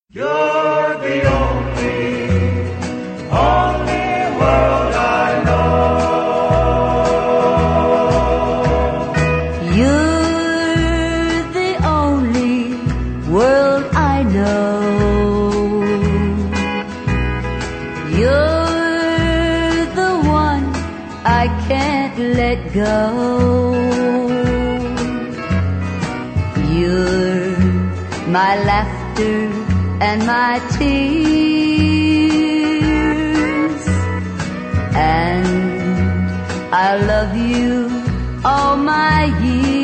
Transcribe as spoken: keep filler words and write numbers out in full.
You're the only, only world I know. You're the only world I know. You're the one I can't let go. You're my laughter and my tears, and I love you all my years.